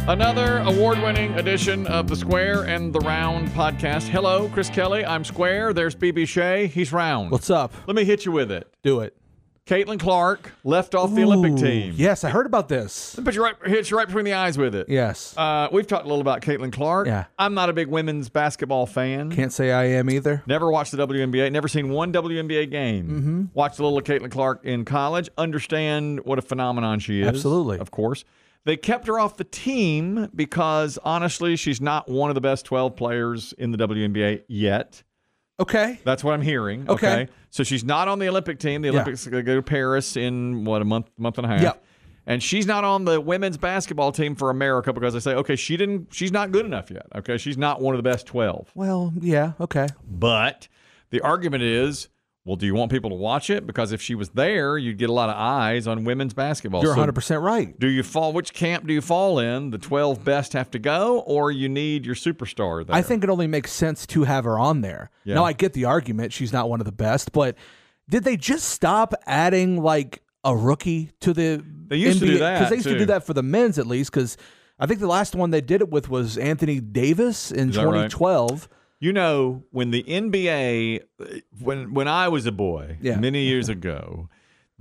Another award-winning edition of the Square and the Round podcast. Hello, Chris Kelly. I'm Square. There's BB Shea. He's Round. What's up? Let me hit you with it. Do it. Caitlin Clark left off the Olympic team. Yes, I heard about this. Hit you right between the eyes with it. Yes. We've talked a little about Caitlin Clark. Yeah. I'm not a big women's basketball fan. Can't say I am either. Never watched the WNBA. Never seen one WNBA game. Mm-hmm. Watched a little of Caitlin Clark in college. Understand what a phenomenon she is. Absolutely. Of course. They kept her off the team because, honestly, she's not one of the best 12 players in the WNBA yet. Okay. That's what I'm hearing. Okay. So she's not on the Olympic team. The Olympics go to Paris in, a month and a half. Yep. And she's not on the women's basketball team for America because they say, okay, she's not good enough yet. Okay, she's not one of the best 12. Well, yeah, okay. But the argument is, well, do you want people to watch it? Because if she was there, you'd get a lot of eyes on women's basketball. You're 100% right. Which camp do you fall in? The 12 best have to go, or you need your superstar there? I think it only makes sense to have her on there. Yeah. Now, I get the argument. She's not one of the best, but did they just stop adding, like, a rookie to the They used NBA? to do that, Because they used to too. do that for the men's, at least, because I think the last one they did it with was Anthony Davis in Is that right? 2012. You know, when the NBA, when I was a boy, Yeah. many years ago,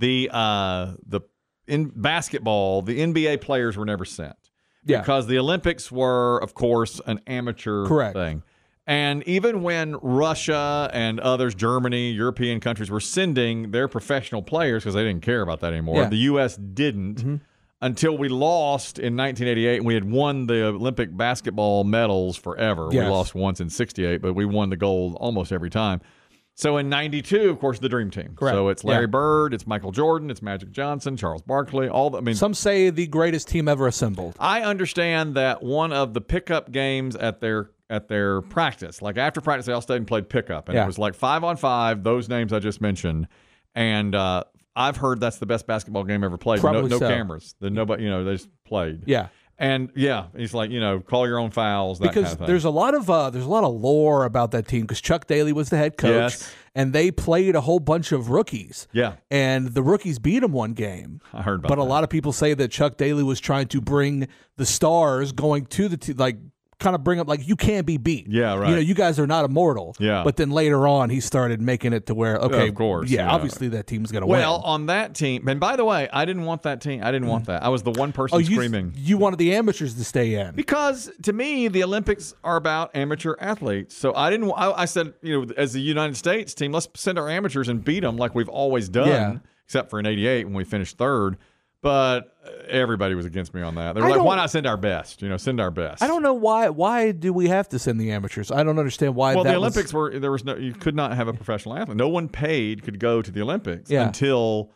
in basketball, the NBA players were never sent. Yeah. Because the Olympics were, of course, an amateur Correct. thing. And even when Russia and others, Germany, European countries were sending their professional players because they didn't care about that anymore, Yeah. the U.S. didn't until we lost in 1988 and we had won the Olympic basketball medals forever. Yes. We lost once in 68, but we won the gold almost every time. So in 92, of course, the Dream Team. Correct. So it's Larry Yeah. Bird, it's Michael Jordan, it's Magic Johnson, Charles Barkley, Some say the greatest team ever assembled. I understand that one of the pickup games at their practice, like after practice, they all stayed and played pickup, and Yeah. it was like 5-on-5. Those names I just mentioned, and I've heard that's the best basketball game ever played. Probably no so. cameras. Nobody, they just played. Yeah. And he's like, call your own fouls. That Because kind of thing. there's a lot of lore about that team because Chuck Daly was the head coach, Yes. and they played a whole bunch of rookies. Yeah. And the rookies beat them one game. I heard about But that. a lot of people say that Chuck Daly was trying to bring the stars going to the team, kind of bring up you can't be beat. Yeah, right. You guys are not immortal. Yeah. But then later on, he started making it to where okay, Of course, yeah, yeah. obviously that team's gonna win. Well, on that team, and by the way, I didn't want that team. I didn't want that. I was the one person screaming. You wanted the amateurs to stay in. Because to me, the Olympics are about amateur athletes. So I said, as the United States team, let's send our amateurs and beat them like we've always done, Yeah. except for in '88 when we finished third. But everybody was against me on that. They were I like, don't- why not send our best? Send our best. I don't know why. Why do we have to send the amateurs? I don't understand why. Well, that the Olympics you could not have a professional athlete. No one paid could go to the Olympics Yeah. until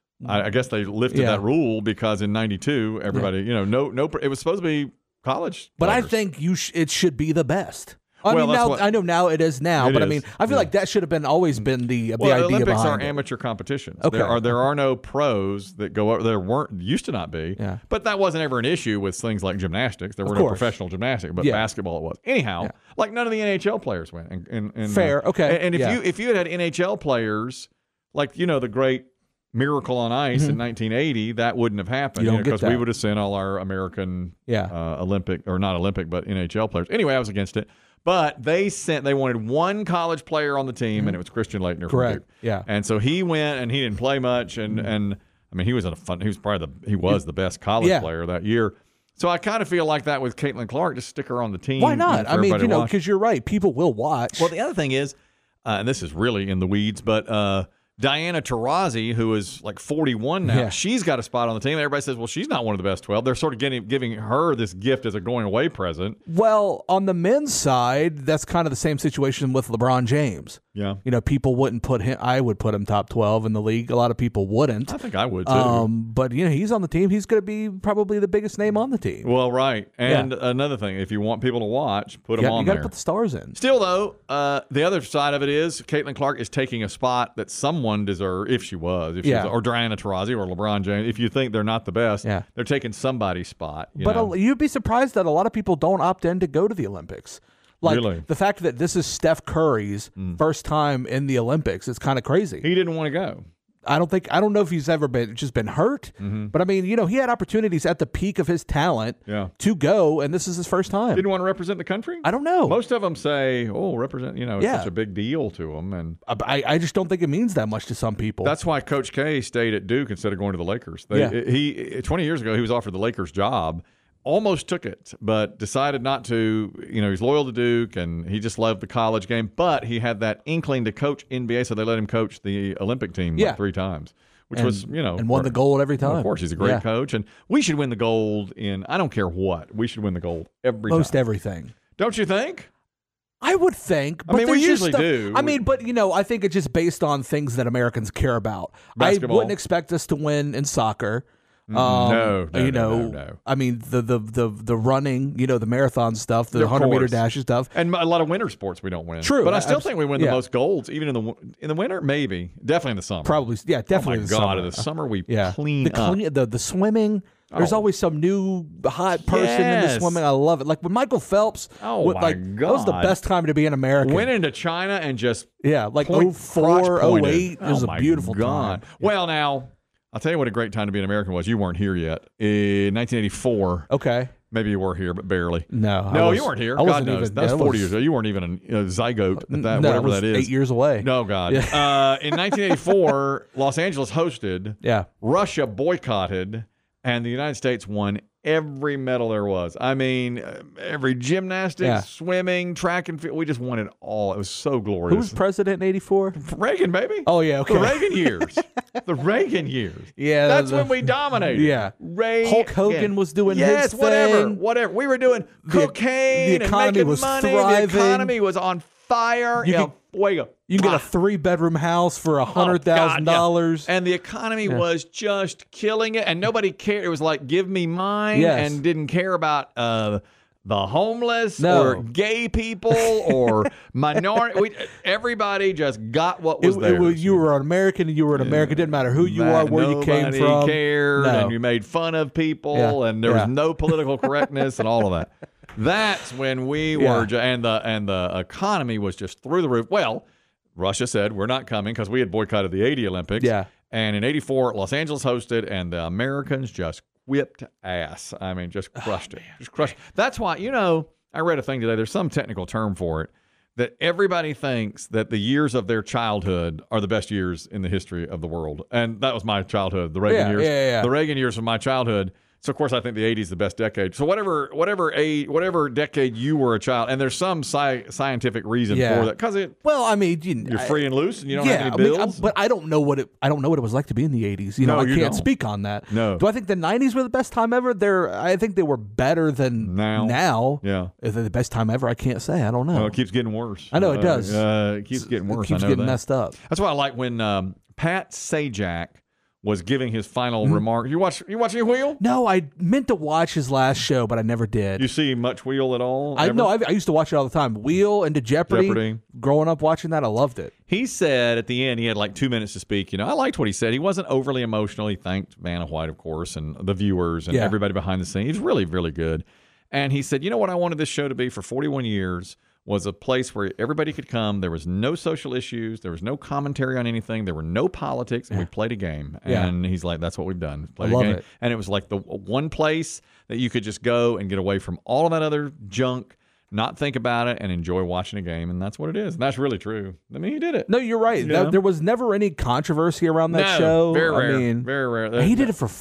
I guess they lifted Yeah. that rule because in '92, everybody, it was supposed to be college. But I players. think it should be the best. I Well, mean, that's now what- I know now it is now, It but I is, mean, I feel like that should have always been the Well, the idea Olympics behind are it. amateur competitions. Okay. There are no pros that go over. There used to not be. Yeah. But that wasn't ever an issue with things like gymnastics. There were no course. professional gymnastics, but Yeah. basketball it was. Anyhow, Yeah. none of the NHL players went. And Fair, okay, And if yeah. if you had NHL players like the great Miracle on Ice in 1980, that wouldn't have happened. You don't get because we that. would have sent all our American Yeah. Olympic or not Olympic but NHL players. Anyway, I was against it. But they wanted one college player on the team, and it was Christian Laettner. from Correct. Duke. Yeah. And so he went, and he didn't play much, and I mean he was the best college Yeah. player that year. So I kind of feel like that with Caitlin Clark. Just stick her on the team. Why not? for I mean, everybody to watch. because you're right. People will watch. Well, the other thing is, and this is really in the weeds, but Diana Taurasi, who is like 41 now, Yeah. she's got a spot on the team. Everybody says, well, she's not one of the best 12. They're sort of giving her this gift as a going-away present. Well, on the men's side, that's kind of the same situation with LeBron James. Yeah. People wouldn't put him. I would put him top 12 in the league. A lot of people wouldn't. I think I would, too. But he's on the team. He's going to be probably the biggest name on the team. Well, right. And another thing, if you want people to watch, put them You on got to there. put the stars in. Still, though, the other side of it is Caitlin Clark is taking a spot that someone deserved, if she was, or Diana Taurasi or LeBron James. If you think they're not the best, they're taking somebody's spot. But you'd be surprised that a lot of people don't opt in to go to the Olympics. Like Really? the fact that this is Steph Curry's first time in the Olympics, it's kind of crazy. He didn't want to go. I don't know if he's ever been hurt, but I mean, he had opportunities at the peak of his talent to go, and this is his first time. Didn't want to represent the country? I don't know. Most of them say, represent, it's such a big deal to them. And I just don't think it means that much to some people. That's why Coach K stayed at Duke instead of going to the Lakers. 20 years ago, he was offered the Lakers job. Almost took it, but decided not to. He's loyal to Duke, and he just loved the college game. But he had that inkling to coach NBA, so they let him coach the Olympic team 3 times, which was, and won the gold every time. Of course, he's a great coach, and we should win the gold in, I don't care what. We should win the gold every time. Most everything. Don't you think? I would think. But we usually do. I mean, but, I think it's just based on things that Americans care about. Basketball. I wouldn't expect us to win in soccer. No. I mean, the running, the marathon stuff, the 100-meter dash stuff, and a lot of winter sports we don't win. True, but I still think we win the most golds, even in the winter. Maybe, definitely in the summer. Probably, definitely. Oh my God, in the summer we clean up. The swimming. There's always some new hot person in the swimming. I love it. Like when Michael Phelps. Oh my God, that was the best time to be an American. Went into China and just 04, 08. It was a beautiful time. Well, now. I'll tell you what a great time to be an American was. You weren't here yet. In 1984. Okay. Maybe you were here, but barely. No, you weren't here. God knows. That was 40 years ago. You weren't even a zygote at that, whatever that is. 8 years away. No, God. In 1984, Los Angeles hosted. Yeah. Russia boycotted, and the United States won every medal there was. I mean, every gymnastics, swimming, track and field. We just won it all. It was so glorious. Who was president in 84? Reagan, baby. Oh, yeah, okay. The Reagan years. The Reagan years. Yeah. That's when we dominated. Yeah. Reagan. Hulk Hogan was doing his thing. Whatever. We were doing cocaine the economy and making was money. Thriving. The economy was on fire. You can get a 3-bedroom house for $100,000. And the economy was just killing it, and nobody cared. It was like, give me mine, and didn't care about the homeless or gay people or minority. Everybody just got what was there. You were an American, and you were an American. It didn't matter who you are, where you came from. Nobody cared, and you made fun of people, and there was no political correctness and all of that. That's when we were, and the economy was just through the roof. Well, Russia said, we're not coming because we had boycotted the 80 Olympics. Yeah. And in 84, Los Angeles hosted, and the Americans just whipped ass. I mean, just crushed it. Just crushed it. That's why, I read a thing today. There's some technical term for it, that everybody thinks that the years of their childhood are the best years in the history of the world. And that was my childhood, the Reagan years. Yeah. The Reagan years of my childhood. So, of course, I think the 80s is the best decade. So whatever decade you were a child, and there's some scientific reason for that. Because you're free and loose, and you don't have any bills. But I don't know what it was like to be in the 80s. I can't speak on that. No. Do I think the 90s were the best time ever? I think they were better than now. Yeah. Is it the best time ever? I can't say. I don't know. Well, it keeps getting worse. I know it does. It keeps getting worse. It keeps getting messed up. That's why I like when Pat Sajak was giving his final remarks. You watching Wheel? No, I meant to watch his last show, but I never did. You see much Wheel at all? I used to watch it all the time. Wheel and Jeopardy. Growing up watching that, I loved it. He said at the end, he had like 2 minutes to speak. I liked what he said. He wasn't overly emotional. He thanked Vanna White, of course, and the viewers and everybody behind the scenes. He's really, really good. And he said, what I wanted this show to be for 41 years was a place where everybody could come. There was no social issues. There was no commentary on anything. There were no politics, and we played a game. And he's like, that's what we've done. I love it. And it was like the one place that you could just go and get away from all of that other junk, not think about it, and enjoy watching a game. And that's what it is. And that's really true. I mean, he did it. No, you're right. There was never any controversy around that show. Very rare. Very rare. He did it for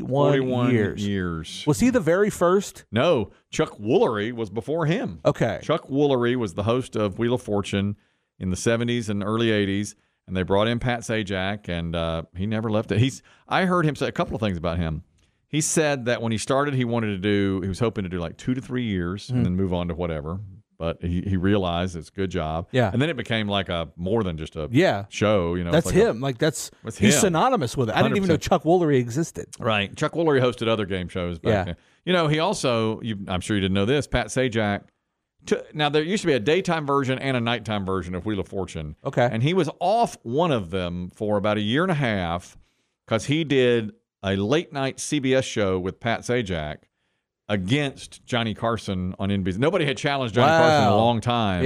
41 years. Was he the very first? No. Chuck Woolery was before him. Okay. Chuck Woolery was the host of Wheel of Fortune in the 70s and early 80s, and they brought in Pat Sajak, and he never left it. I heard him say a couple of things about him. He said that when he started, he was hoping to do like 2 to 3 years and then move on to whatever. But he realized it's a good job. Yeah. And then it became like more than just a show. That's like him. He's synonymous with it. 100%. I didn't even know Chuck Woolery existed. Right. Chuck Woolery hosted other game shows back then. He also, I'm sure you didn't know this, Pat Sajak. Now, there used to be a daytime version and a nighttime version of Wheel of Fortune. Okay. And he was off one of them for about a year and a half because he did a late-night CBS show with Pat Sajak against Johnny Carson on NBC. Nobody had challenged Johnny Carson in a long time. Yeah.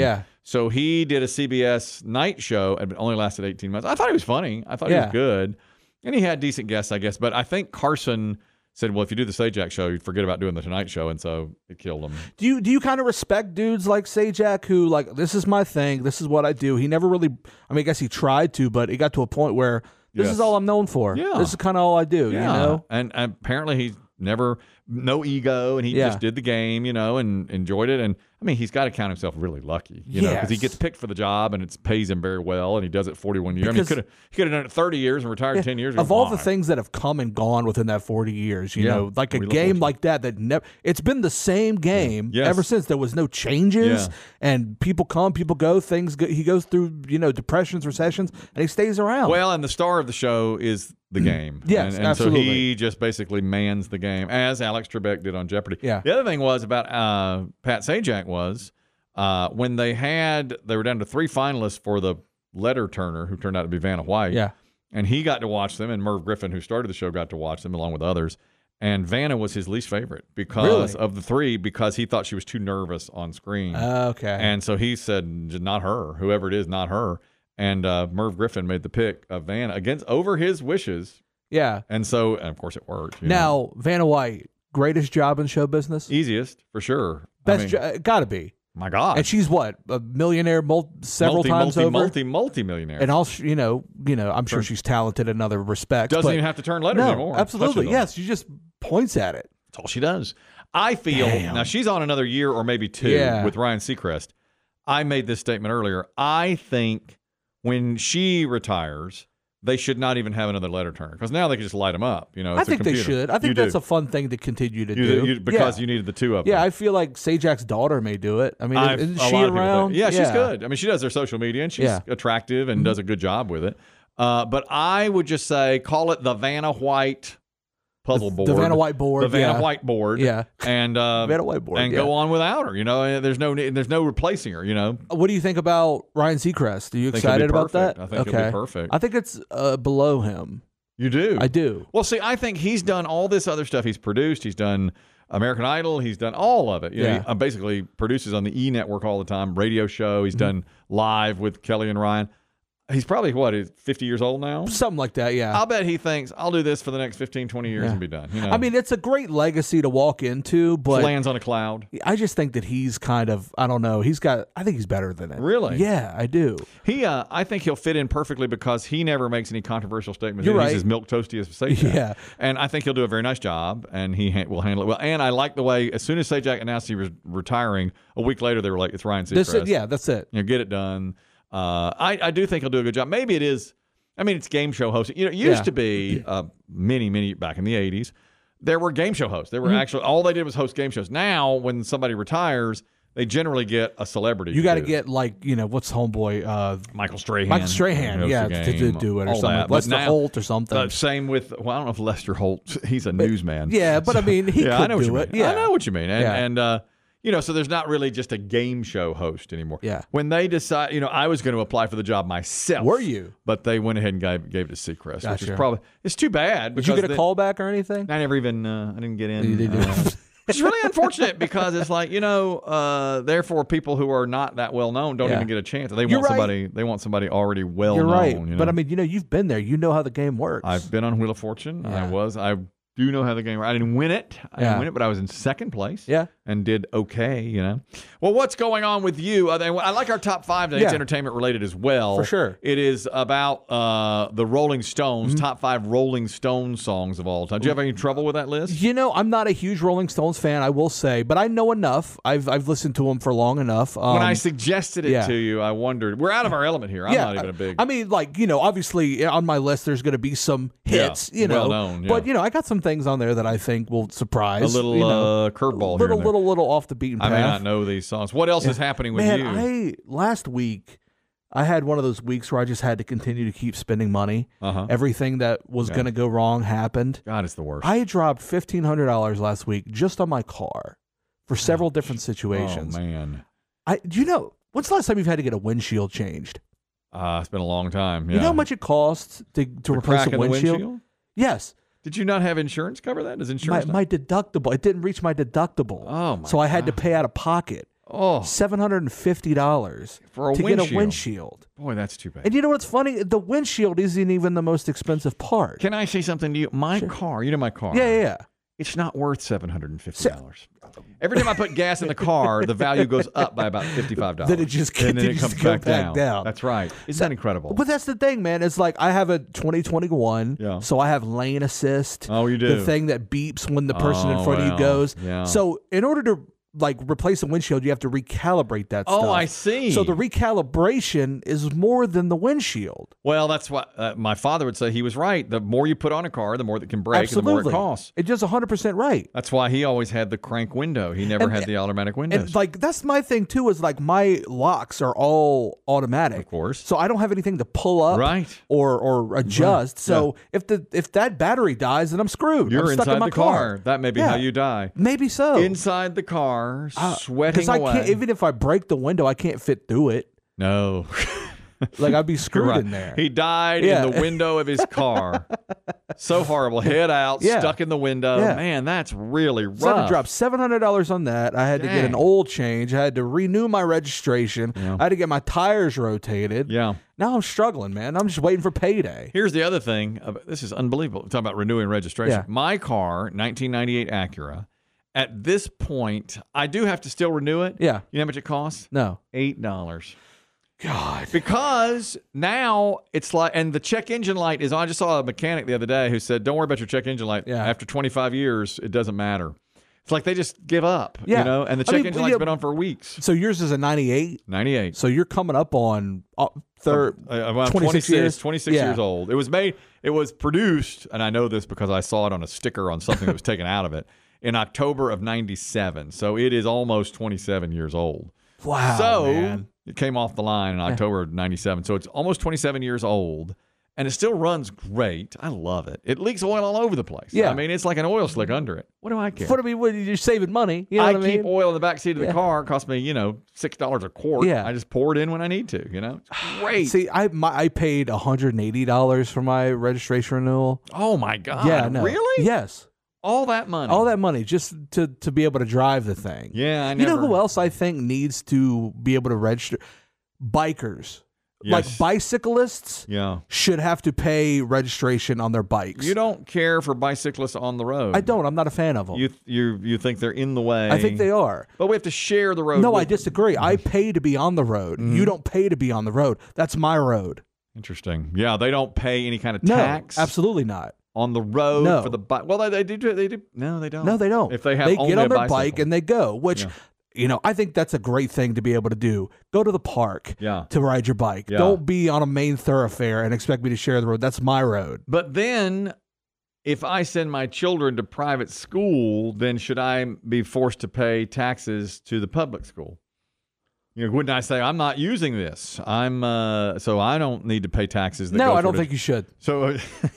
So he did a CBS night show, and it only lasted 18 months. I thought he was funny. I thought he was good. And he had decent guests, I guess. But I think Carson said, well, if you do the Sajak show, you'd forget about doing the Tonight Show. And so it killed him. Do you kind of respect dudes like Sajak who, like, this is my thing, this is what I do? He never really, I guess he tried to, but he got to a point where this is all I'm known for. Yeah. This is kind of all I do, you know? And apparently he's never, no ego, and he just did the game, and enjoyed it. And he's got to count himself really lucky, know, because he gets picked for the job and it pays him very well, and he does it 41 years. He could have done it 30 years and retired 10 years ago. Of all the things that have come and gone within that 40 years, you know, like a game like that never, it's been the same game ever since. There was no changes, and people come, people go, he goes through, depressions, recessions, and he stays around. Well, and the star of the show is the game. Yes, and absolutely. So he just basically mans the game, as Alex Trebek did on Jeopardy. Yeah. The other thing was about Pat Sajak was when they were down to 3 finalists for the letter turner, who turned out to be Vanna White. Yeah. And he got to watch them, and Merv Griffin, who started the show, got to watch them along with others. And Vanna was his least favorite because of the 3, because he thought she was too nervous on screen. Okay. And so he said, not her, whoever it is, not her. And Merv Griffin made the pick of Vanna over his wishes. Yeah. And so, of course, it worked. Now, Vanna White, greatest job in show business? Easiest, for sure. Best gotta be. My God. And she's what? A millionaire several times over? Multi-millionaire. And also, I'm sure she's talented in other respects. Doesn't even have to turn letters anymore. Absolutely. Yes. She just points at it. That's all she does. I feel, now she's on another year or maybe 2 with Ryan Seacrest. I made this statement earlier. I think when she retires, they should not even have another letter turner, because now they can just light them up. I think they should. I think that's a fun thing to continue to do. Because you needed the 2 of them. Yeah, I feel like Sajak's daughter may do it. Isn't she around? Yeah, she's good. She does their social media, and she's attractive and does a good job with it. But I would just say, call it the Vanna White puzzle board. The Vanna White board. The Vanna White board. Yeah. And Vanna White board. And go on without her. There's no replacing her. What do you think about Ryan Seacrest? Are you excited about that? I think it'll be perfect. I think it's below him. You do? I do. Well, see, I think he's done all this other stuff. He's produced. He's done American Idol. He's done all of it. He basically produces on the E! Network all the time, radio show. He's done live with Kelly and Ryan. He's probably, he's 50 years old now? Something like that, yeah. I'll bet he thinks, I'll do this for the next 15, 20 years and be done. It's a great legacy to walk into, but... lands on a cloud. I just think that he's kind of, I don't know, I think he's better than it. Really? Yeah, I do. I think he'll fit in perfectly because he never makes any controversial statements. You're right. He's as milquetoasty as Sajak. Yeah. And I think he'll do a very nice job, and he will handle it well. And I like the way, as soon as Sajak announced he was retiring, a week later they were like, it's Ryan Seacrest. That's it. Get it done. I do think he'll do a good job. Maybe it is. It's game show hosting. It used to be many back in the 80s. There were game show hosts. They were actually, all they did was host game shows. Now, when somebody retires, they generally get a celebrity. You got to get what's homeboy? Michael Strahan. To do it or something. Like Lester Holt or something. Same with, I don't know if Lester Holt, he's a newsman. Yeah, but he could do it. Yeah, I know what you mean. So there's not really just a game show host anymore. Yeah. When they decide, I was going to apply for the job myself. Were you? But they went ahead and gave it to Seacrest, which is probably, it's too bad. Did you get a call back or anything? I never even, I didn't get in. It's really unfortunate because it's like, therefore people who are not that well known don't even get a chance. They want somebody already well known. You're right. But you've been there. You know how the game works. I've been on Wheel of Fortune. Yeah. I do know how the game works. I didn't win it. But I was in second place. Yeah. And did okay, Well, what's going on with you? I like our top 5 today. It's entertainment related as well. For sure. It is about the Rolling Stones, top 5 Rolling Stones songs of all time. Do you have any trouble with that list? I'm not a huge Rolling Stones fan, I will say, but I know enough. I've listened to them for long enough. When I suggested it to you, I wondered. We're out of our element here. I'm not even a big... obviously on my list there's going to be some hits, well known. But, I got some things on there that I think will surprise. A little curveball here and there. Little off the beaten path. I may not know these songs. What else is happening with you? Last week, I had one of those weeks where I just had to continue to keep spending money. Everything that was going to go wrong happened. God, it's the worst. I dropped $1,500 last week just on my car for several different situations. Oh, man. When's the last time you've had to get a windshield changed? It's been a long time. Yeah. You know how much it costs to replace a windshield? Yes. Did you not have insurance cover that? Does insurance my deductible? It didn't reach my deductible. Oh my! So I had to pay out of pocket. $750 to get a windshield. Boy, that's too bad. And you know what's funny? The windshield isn't even the most expensive part. Can I say something to you? My car, my car. Yeah. It's not worth $750. Every time I put gas in the car, the value goes up by about $55. Then it just comes back down. That's right. Isn't that incredible? But that's the thing, man. It's like I have a 2021, so I have lane assist. Oh, you do? The thing that beeps when the person in front of you goes. Yeah. So in order to replace a windshield, you have to recalibrate that stuff. Oh, I see. So the recalibration is more than the windshield. Well, that's what my father would say. He was right. The more you put on a car, the more that can break, Absolutely. And the more it costs. It's just 100% right. That's why he always had the crank window. He never had the automatic windows. And that's my thing too. Is my locks are all automatic, of course. So I don't have anything to pull up, or adjust. So if that battery dies, then I'm screwed. You're I'm stuck inside in my the car. That may be how you die. Maybe so. Inside the car. Sweating away. Because even if I break the window, I can't fit through it. No. I'd be screwed in there. He died in the window of his car. So horrible. Head out, stuck in the window. Yeah. Man, that's really rough. So I had to drop $700 on that. I had to get an oil change. I had to renew my registration. Yeah. I had to get my tires rotated. Yeah. Now I'm struggling, man. I'm just waiting for payday. Here's the other thing. This is unbelievable. Talking about renewing registration. Yeah. My car, 1998 Acura, at this point, I do have to still renew it. Yeah. You know how much it costs? No. $8. God. Because now it's like, and the check engine light is on. I just saw a mechanic the other day who said, don't worry about your check engine light. Yeah. After 25 years, it doesn't matter. It's like they just give up, you know? And the check engine light's been on for weeks. So yours is a 98? 98. So you're coming up on 26 years? 26 years old. It was produced, and I know this because I saw it on a sticker on something that was taken out of it, in October of 97. So it is almost 27 years old. Wow, man. It came off the line in October of 97. So it's almost 27 years old, and it still runs great. I love it. It leaks oil all over the place. Yeah. I mean, it's like an oil slick under it. What do I care? You're saving money. You know I what keep oil in the back seat of the car. It costs me, $6 a quart. Yeah. I just pour it in when I need to, It's great. See, I paid $180 for my registration renewal. Oh, my God. Yeah, no. Really? Yes. All that money just to be able to drive the thing. Yeah, You know who else I think needs to be able to register? Bikers. Yes. Like bicyclists should have to pay registration on their bikes. You don't care for bicyclists on the road. I don't. I'm not a fan of them. You think they're in the way. I think they are. But we have to share the road. No, I disagree. I pay to be on the road. Mm-hmm. You don't pay to be on the road. That's my road. Interesting. Yeah, they don't pay any kind of tax. No, absolutely not. On the road for the bike. Well, they do. No, they don't. No, they don't. If they get on their bike and they go, which I think that's a great thing to be able to do. Go to the park to ride your bike. Yeah. Don't be on a main thoroughfare and expect me to share the road. That's my road. But then, if I send my children to private school, then should I be forced to pay taxes to the public school? Wouldn't I say I'm not using this? So I don't need to pay taxes. No, I don't think you should. So,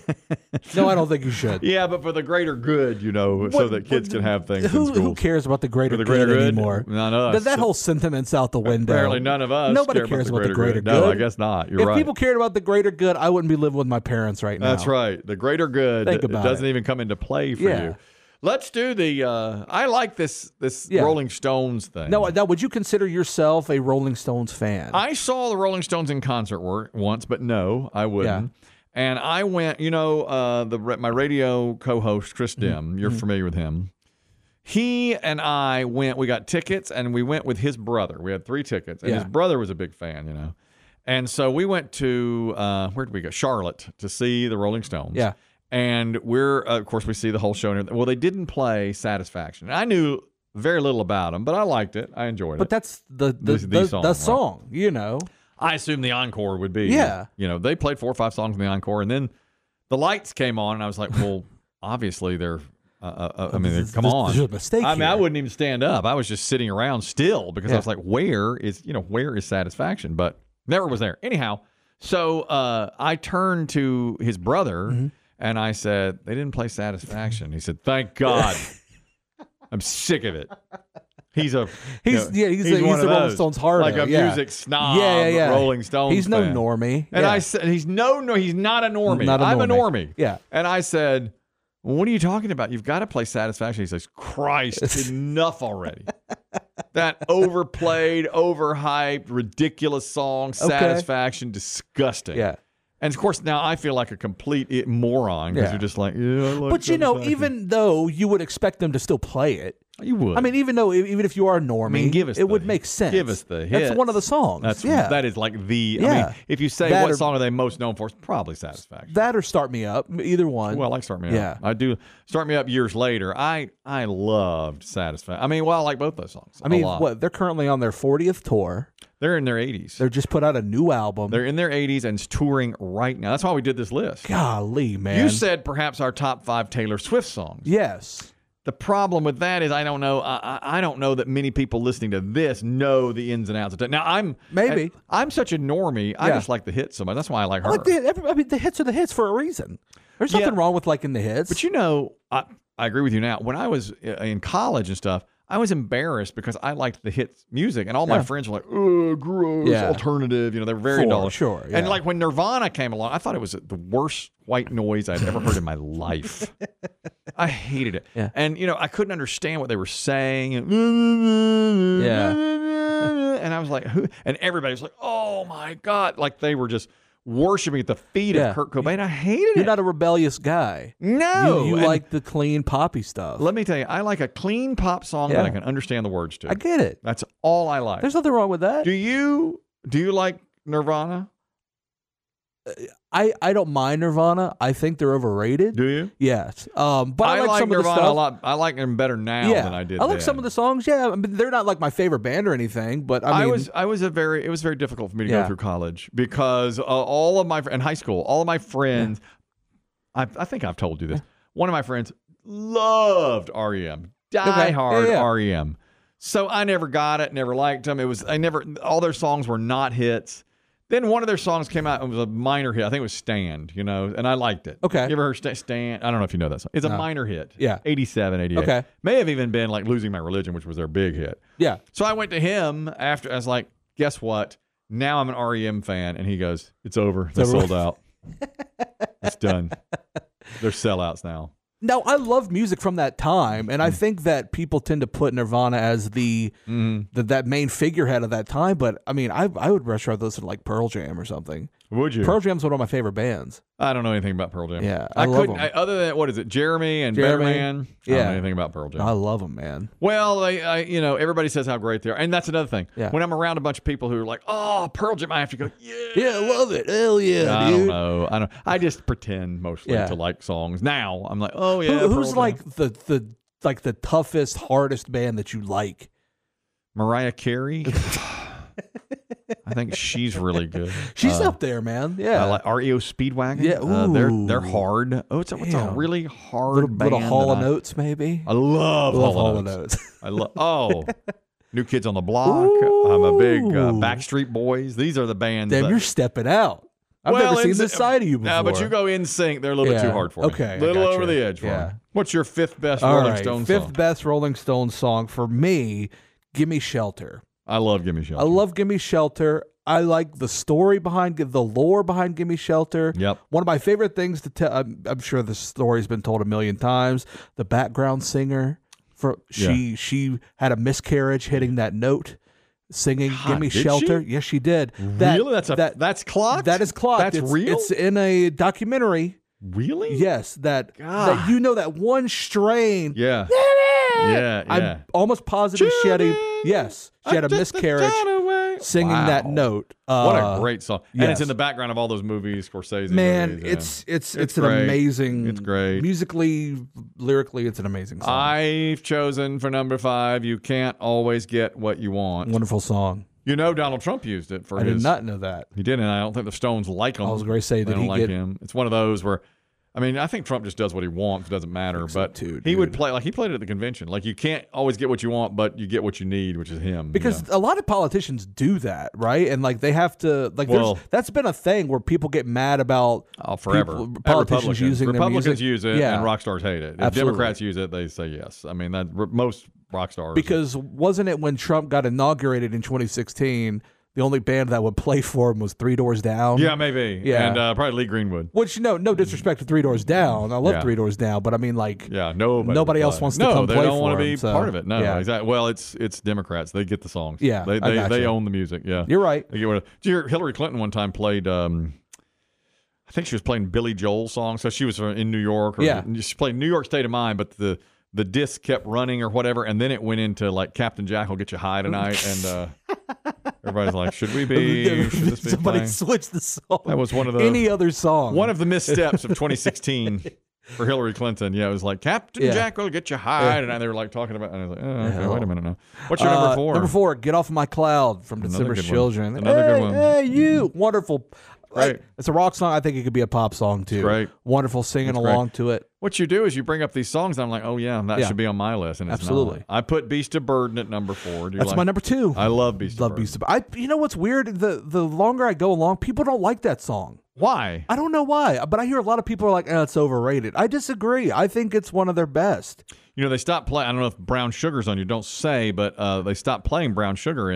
no, I don't think you should. Yeah, but for the greater good, so that kids can have things. Who cares about the greater good anymore? None of us. That whole sentiment's out the window. Apparently, none of us. Nobody cares about the greater good. No, I guess not. You're right. If people cared about the greater good, I wouldn't be living with my parents right now. That's right. The greater good doesn't even come into play for you. Let's do the. I like this Rolling Stones thing. Now, would you consider yourself a Rolling Stones fan? I saw the Rolling Stones in concert once, but no, I wouldn't. Yeah. And I went. My radio co-host Chris Dim. You're familiar with him. He and I went. We got tickets, and we went with his brother. We had 3 tickets, and his brother was a big fan. And so we went to where did we go? Charlotte to see the Rolling Stones. Yeah. And of course, we see the whole show. Well, they didn't play Satisfaction. I knew very little about them, but I liked it. I enjoyed it. But that's the song, right? I assume the encore would be. Yeah. They played 4 or 5 songs in the encore, and then the lights came on, and I was like, well, obviously they're. Come on. There's a mistake here. I wouldn't even stand up. I was just sitting around still because I was like, where is Satisfaction? But never was there. Anyhow, so I turned to his brother. Mm-hmm. And I said, they didn't play Satisfaction. He said, thank God. I'm sick of it. He's a Rolling Stones hard. Like a music snob, Rolling Stones He's no normie. And I said, he's not a normie. I'm a normie. Yeah. And I said, well, what are you talking about? You've got to play Satisfaction. He says, Christ, enough already. That overplayed, overhyped, ridiculous song, Satisfaction, disgusting. Yeah. And of course, now I feel like a complete moron because you're just like, yeah. I like but even though you would expect them to still play it, you would. I mean, even if you are a normie, it would make sense. Give us the hits. That's one of the songs. That is like the. I mean, if you say what song are they most known for, it's probably Satisfaction. That or Start Me Up, either one. Well, I like Start Me Up. I do. Start Me Up years later. I loved Satisfaction. I mean, I like both those songs. I mean, they're currently on their 40th tour. They're in their 80s. They just put out a new album. They're in their 80s and touring right now. That's why we did this list. Golly, man. You said perhaps our top 5 Taylor Swift songs. Yes. The problem with that is I don't know. I don't know that many people listening to this know the ins and outs of it. Now I'm such a normie. I just like the hits so much. That's why I like her. The hits are the hits for a reason. There's nothing wrong with liking the hits. But I agree with you now. When I was in college and stuff, I was embarrassed because I liked the hit music, and all my friends were like, "Oh, gross, alternative." They were very indulgent. Sure, And like when Nirvana came along, I thought it was the worst white noise I'd ever heard in my life. I hated it, and I couldn't understand what they were saying. And I was like, "Who?" And everybody was like, "Oh my God!" Like they were just worshiping at the feet of Kurt Cobain. I hated it. You're not a rebellious guy. No. You like the clean poppy stuff. Let me tell you, I like a clean pop song that I can understand the words to. I get it. That's all I like. There's nothing wrong with that. Do you like Nirvana? I don't mind Nirvana. I think they're overrated. Do you? Yes. But I like some Nirvana of the stuff a lot. I like them better now than I did. I like some of the songs. Yeah, I mean, they're not like my favorite band or anything. But it was very difficult for me to go through college because all of my in high school, all of my friends. I think I've told you this. One of my friends loved REM, diehard REM. So I never got it. Never liked them. All their songs were not hits. Then one of their songs came out and was a minor hit. I think it was Stand, and I liked it. Okay. You ever heard Stand? I don't know if you know that song. It's a minor hit. Yeah. 87, 88. Okay. May have even been like Losing My Religion, which was their big hit. Yeah. So I went to him after. I was like, guess what? Now I'm an REM fan. And he goes, it's over. They sold out. It's done. They're sellouts now. No, I love music from that time, and I think that people tend to put Nirvana as that main figurehead of that time. But I mean, I would much rather listen to like Pearl Jam or something. Would you? Pearl Jam's one of my favorite bands. I don't know anything about Pearl Jam. Yeah, I couldn't. Other than what is it, Jeremy and Better Man? I don't know anything about Pearl Jam. I love them, man. Well, everybody says how great they are, and that's another thing. Yeah. When I'm around a bunch of people who are like, "Oh, Pearl Jam," I have to go, I love it, hell yeah, I dude. don't know. I just pretend mostly to like songs. Now I'm like, oh yeah. Who's like the toughest, hardest band that you like? Mariah Carey. I think she's really good. She's up there, man. Yeah. I like REO Speedwagon. Yeah, they're hard. Oh, it's a really hard band. Little Hall of Notes, maybe. I love Hall of Notes. I love. New Kids on the Block. Ooh. I'm a big Backstreet Boys. These are the bands. Damn, you're stepping out. I've never seen this side of you before. No, but you go in sync. They're a little bit too hard for me. Okay, a little over the edge for me. What's your fifth best Rolling Stones song? Fifth best Rolling Stones song for me, Gimme Shelter. I love Gimme Shelter. I love Gimme Shelter. I like the story behind the lore behind Gimme Shelter. Yep. One of my favorite things to tell, I'm sure the story's been told a million times. The background singer, she had a miscarriage hitting that note, singing "Gimme Shelter." She? Yes, she did. Really? That's clocked? That is clocked. That's real? It's in a documentary. Really? Yes. That that one strain. Yeah. I'm almost positive she had a miscarriage singing that note. What a great song. And it's in the background of all those movies, Scorsese Man, movies. It's an amazing. It's great. Musically, lyrically, it's an amazing song. I've chosen for number 5, You Can't Always Get What You Want. Wonderful song. Donald Trump used it for I did not know that. He did, and I don't think the Stones like him. I was going to say that he like him. It's one of those where, I think Trump just does what he wants. It doesn't matter. But he would play, he played it at the convention. Like, you can't always get what you want, but you get what you need, which is him. Because a lot of politicians do that, right? And, they have to, that's been a thing where people get mad about forever. Politicians using their music. Republicans use it, and rock stars hate it. If Democrats use it, they say yes. Most rock stars. Because wasn't it when Trump got inaugurated in 2016 the only band that would play for him was Three Doors Down. Yeah, maybe. Yeah. And probably Lee Greenwood. Which, no disrespect to Three Doors Down. I love Three Doors Down, but I mean, like, nobody else wants to come play for him. No, they don't want to be part of it. No, exactly. Well, it's Democrats. They get the songs. Yeah, they own the music. Yeah, you're right. Did you hear Hillary Clinton one time played? I think she was playing Billy Joel songs. So she was in New York. She played New York State of Mind, but the disc kept running or whatever, and then it went into like Captain Jack will get you high tonight, and everybody's like, should this be somebody playing? Switched the song? That was one of the any other song. One of the missteps of 2016 for Hillary Clinton. Yeah, it was like Captain Jack will get you high tonight. They were like talking about, and I was like, okay, wait a minute now. What's your number 4? Number 4, Get Off My Cloud from December's Children. Another good one. Hey, you wonderful. Right. It's a rock song. I think it could be a pop song too. Great. Wonderful singing along to it. What you do is you bring up these songs, and I'm like, oh yeah, that should be on my list. And it's absolutely not. I put Beast of Burden at number 4. That's my number 2. I love Beast of Burden. You know what's weird? The longer I go along, people don't like that song. Why? I don't know why, but I hear a lot of people are like, it's overrated. I disagree. I think it's one of their best. You know, they stopped playing. I don't know if Brown Sugar's on. You don't say, but they stopped playing Brown Sugar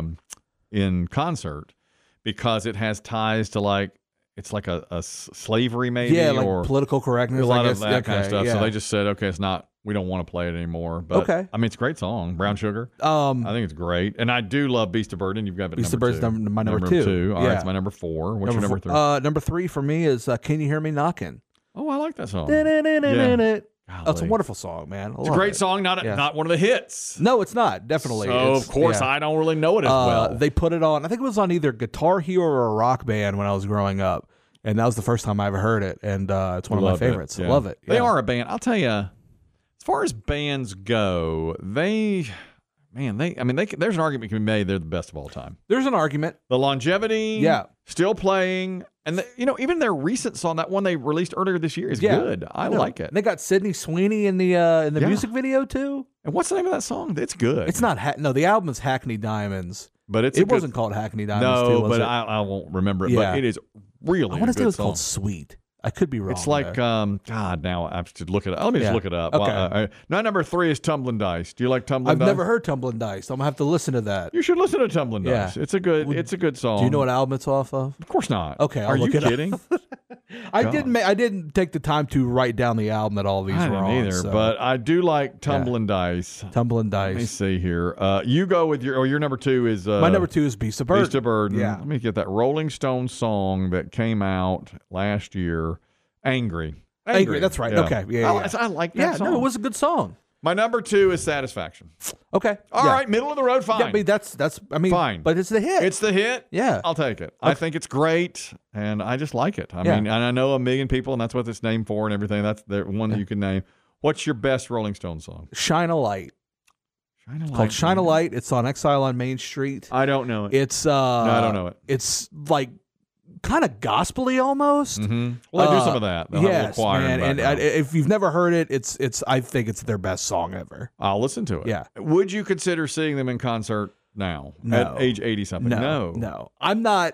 in concert because it has ties to like. It's like a slavery, maybe, or political correctness. A lot of that kind of stuff. Yeah. So they just said, okay, it's not. We don't want to play it anymore. But I mean, it's a great song, Brown Sugar. I think it's great, and I do love Beast of Burden. You've got Beast of Burden's my number 2. All right, it's my number 4. What's your number 3? Number 3 for me is "Can You Hear Me Knocking." Oh, I like that song. Oh, it's a wonderful song, man. It's a great song, not one of the hits. No, it's not. Definitely. So, of course, I don't really know it as well. They put it on. I think it was on either Guitar Hero or a Rock Band when I was growing up. And that was the first time I ever heard it, and it's one of my favorites. I love it. They are a band. I'll tell you, as far as bands go, there's an argument can be made they're the best of all time. There's an argument. The longevity, still playing, and even their recent song, that one they released earlier this year, is good. I like it. And they got Sydney Sweeney in the music video too. And what's the name of that song? It's good. It's not. The album is Hackney Diamonds. But it wasn't called Hackney Diamonds. No, I won't remember it. But it is really. I want to say it was song. Called Sweet. I could be wrong. It's like God. Now I have to look it up. Let me just look it up. Okay. Number 3 is Tumbling Dice. Do you like Tumbling Dice? I've never heard Tumbling Dice. I'm gonna have to listen to that. You should listen to Tumbling Dice. It's a good song. Do you know what album it's off of? Of course not. Okay, are you kidding? I didn't take the time to write down the album that all these were on. Either, so. but I do like Tumbling Dice. Tumbling Dice. Let me see here. You go with your number 2 is my number 2 is Beast of Burden. Beast of Burden. Yeah. Let me get that Rolling Stones song that came out last year. Angry. That's right. Yeah. Okay. Yeah. I like that song. No, it was a good song. My number 2 is Satisfaction. Okay. All right, middle of the road, fine. Yeah, but fine. But it's the hit. It's the hit. Yeah. I'll take it. Okay. I think it's great, and I just like it. I mean, and I know a million people, and that's what it's named for and everything. That's the one that you can name. What's your best Rolling Stone song? Shine a Light. Shine a Light. It's called Shine a Light. It's on Exile on Main Street. I don't know it. It's no, I don't know it. It's like kind of gospel-y almost. Mm-hmm. Well, I do some of that. Yes, man. And if you've never heard it, it's. I think it's their best song ever. I'll listen to it. Yeah. Would you consider seeing them in concert now at age 80-something? No. I'm not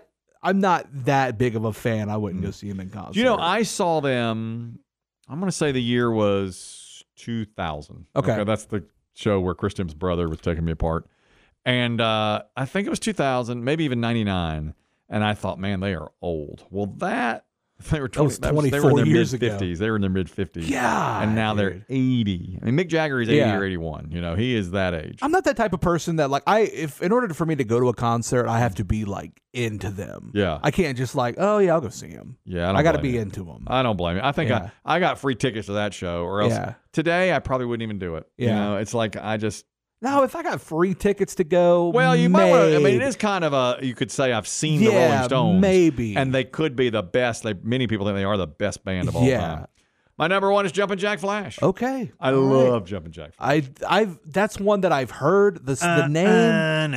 that big of a fan. I wouldn't go see them in concert. You know, I saw them. I'm going to say the year was 2000. Okay, that's the show where Chris Tim's brother was taking me apart, and I think it was 2000, maybe even 99. And I thought, man, they are old. Well, they were 24 they were in their years mid-50s. ago. They were in their mid-50s. Yeah. And now they're 80. I mean, Mick Jagger is 80 or 81. You know, he is that age. I'm not that type of person that, like, if in order for me to go to a concert, I have to be, like, into them. Yeah. I can't just, like, oh, yeah, I'll go see them. Yeah, I got to be into them. I don't blame you. I think I got free tickets to that show, or else today I probably wouldn't even do it. Yeah. You know, it's like No, if I got free tickets to go, well, you might want to. I mean, it is kind of you could say I've seen the Rolling Stones, maybe, and they could be the best. Many people think they are the best band of all time. My number 1 is Jumpin' Jack Flash. Okay, I love Jumpin' Jack Flash. That's one that I've heard the name.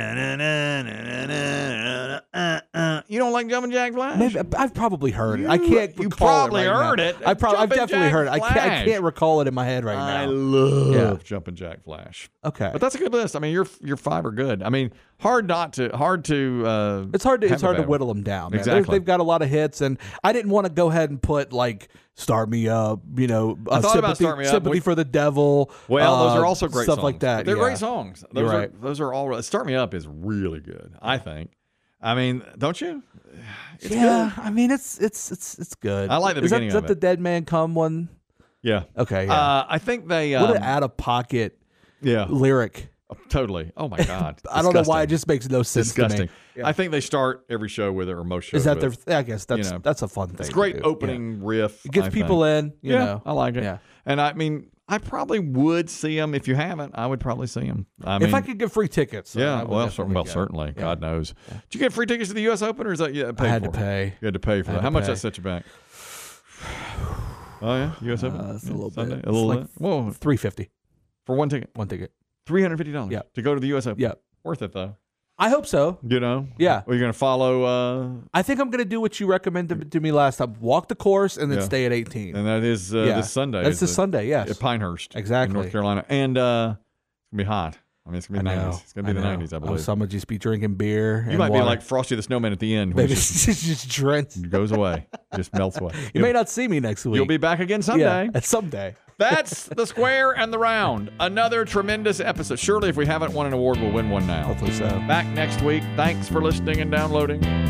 You don't like Jumpin' Jack Flash? Maybe I've probably heard it. I can't. You probably heard it. I've definitely heard it. I can't recall it in my head right now. I love Jumpin' Jack Flash. Okay, but that's a good list. I mean, your 5 are good. I mean, hard to. It's hard to whittle them down. Man. Exactly. They've got a lot of hits, and I didn't want to go ahead and put like Start Me Up. You know, I thought about Start Me Up. Sympathy for the Devil. Well, those are also great stuff songs. like that. They're great songs. Those are all. Start Me Up is really good, I think. I mean, don't you? It's good. I mean, it's good. I like the beginning of it. Is that the Dead Man Come one? Yeah. Okay. Yeah. I think they what an out of pocket lyric. Totally. Oh my God. I don't know why it just makes no sense. Disgusting. To me. Yeah. I think they start every show with it, or most shows. Is that their? I guess that's a fun thing. It's a great opening riff. It gets people in. You know. I like it. Yeah. And I mean, I probably would see them. If you haven't, I would probably see them. If I could get free tickets. Certainly. Yeah. God knows. Did you get free tickets to the U.S. Open, or is that paid for? I had to pay. You had to pay for that. How much that set you back? Oh yeah, U.S. Open. It's a little bit. A little bit. Whoa, $350 for one ticket. $350. Yeah. To go to the U.S. Open. Yeah. Worth it though. I hope so. You know? Yeah. Are you going to follow? I think I'm going to do what you recommended to me last time. Walk the course and then stay at 18. And that is this Sunday. That's this Sunday, yes. At Pinehurst. Exactly. In North Carolina. And it's going to be hot. I mean, it's going to be 90s. It's going to be the 90s, I believe. So I'm going to just be drinking beer. You might be like Frosty the Snowman at the end. Maybe just drenched. Goes away. Just melts away. You may not see me next week. You'll be back again someday. Yeah, someday. That's The Square and the Round. Another tremendous episode. Surely if we haven't won an award, we'll win one now. Hopefully so. Back next week. Thanks for listening and downloading.